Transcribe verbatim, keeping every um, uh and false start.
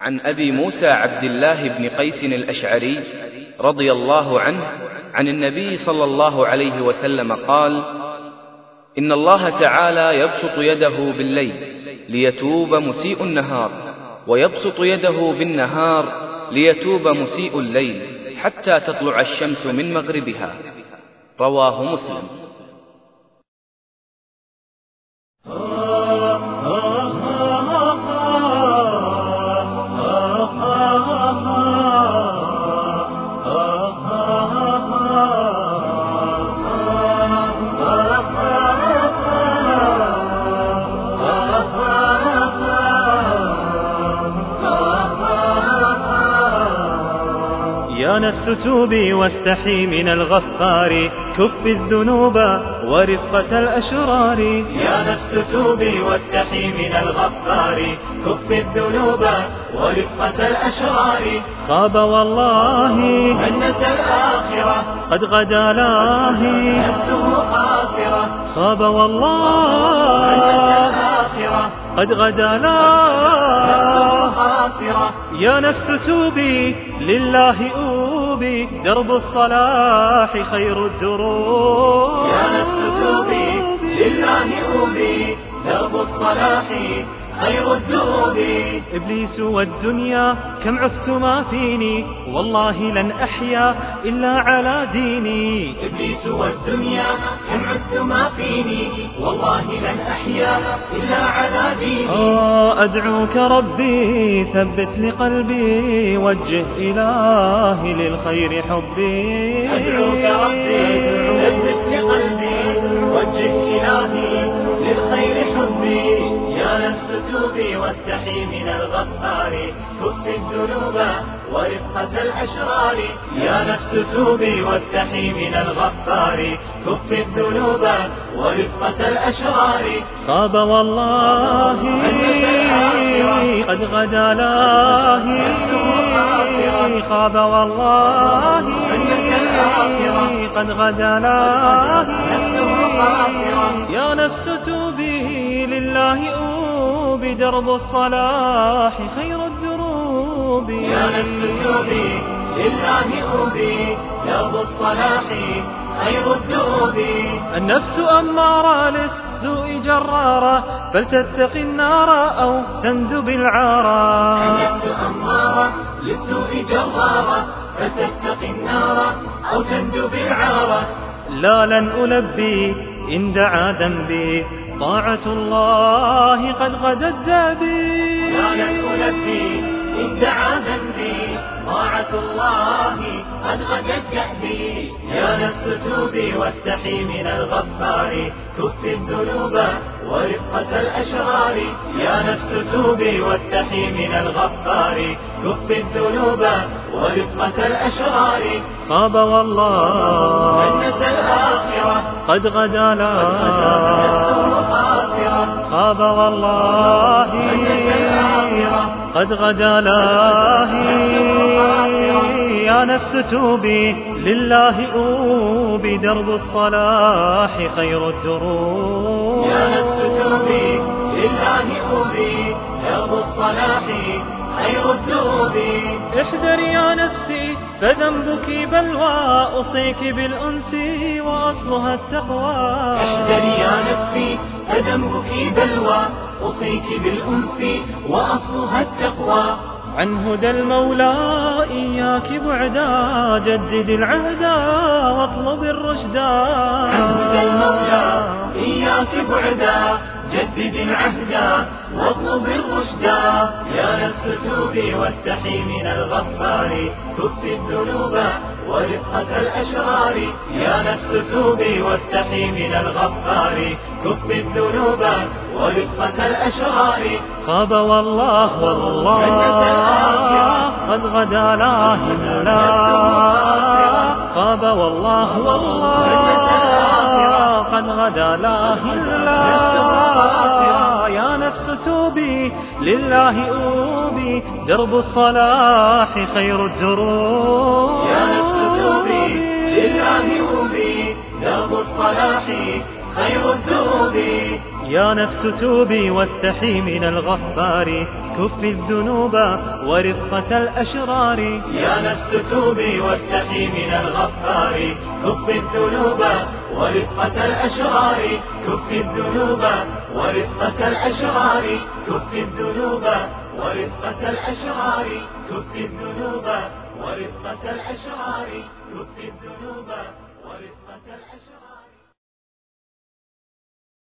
عن أبي موسى عبد الله بن قيس الأشعري رضي الله عنه عن النبي صلى الله عليه وسلم قال: إن الله تعالى يبسط يده بالليل ليتوب مسيء النهار، ويبسط يده بالنهار ليتوب مسيء الليل حتى تطلع الشمس من مغربها. رواه مسلم. يا نفس توبي واستحي من الغفار، كف الذنوب ورفقة الأشرار. يا نفس توبي واستحي من الغفار، كف الذنوب ورفقة الأشرار. خاب والله من نسى الآخرة، قد غدا لاهي نفسه خاسرة. خاب والله من نسى الآخرة، قد غدا لاهي خاسرة. يا نفس توبي لله أوبي، درب الصلاح خير الدروب. يا نفس توبي لله أوبي، درب الصلاح خير الدروب. إبليس والدنيا كم عفت ما فيني، والله لن أحيا إلا على ديني. إبليس والدنيا كم عفت ما فيني، والله لن أحيا إلا على ديني. آه أدعوك ربي ثبت لقلبي، وجه إلهي للخير حبي. أدعوك ربي ثبت لقلبي، وجه إلهي للخير حبي. يا نفس توبي واستحي من الغفار، كف الذنوب ورفقة الأشرار. يا نفس توبي واستحي من الغفار، كف الذنوب ورفقة الأشرار. خاب والله قد غدا لاهي، خاب والله قد غدا لاهي. يا نفس توبي لله أوبي، درب الصلاح خير الدروب. يا نفس توبي لله أوبي، درب الصلاح خير الدروب. النفس أمارة للسوء جرارة، فلتتق النار أو تندب العارى. النفس أمارة للسوء جرارة، فلتتق النار أو تندب العارى. لا لن ألبي إن دعا ذنبي، طاعة الله قد غدت ذابي. لا لن ألبي إن دعا ذنبي، طاعة الله قد غدت ذنبي. يا نفس توبي واستحي من الغفار، كف الذنوب ورفقة الأشرار. يا نفس توبي واستحي من الغفار، كف الذنوب ورفقة الأشرار. خاب والله من نسى الآخرة، قد غدا لاهي. نفسه خاسرة. خاب والله من نسى الآخرة، قد غدا لاهي. يا نفس توبي لله أوبي، درب الصلاح خير الدروب. يا نفس توبي لله أوبي، درب الصلاح خير الدروب. احذري يا نفسي فذنبك بلوى، أوصيك بالأنس وأصلها التقوى. احذري يا نفسي فذنبك بلوى، أوصيك بالأنس وأصلها التقوى. عن هدى المولى إياك بعدا، جدد العهدا واطلب الرشدا. عن هدى المولى إياك بعدا، جدد العهد واطلب الرشدا. يا نفس توبي واستحي من الغفار، كف الذنوب ورفقة الأشرار. يا نفس توبي واستحي من الغفار، كف الذنوب ورفقة الأشرار. خاب والله والله قد غدا لاهي لا. خاب والله والله قد غدا لاهي لا. يا نفس توبي لله أوبي، درب الصلاح خير الدروب. يا نفس توبي لله أوبي، درب الصلاح خير الدروب. يا نفس توبي واستحي من الغفار كف الذنوب ورفقة الأشرار. يا نفس توبي واستحي من الغفار كف الذنوب ورفقة الأشرار. كف الذنوب ورفقة الأشرار. كف الذنوب ورفقة الأشرار. كف الذنوب ورفقة الأشرار. كف الذنوب ورفقة الأشرار.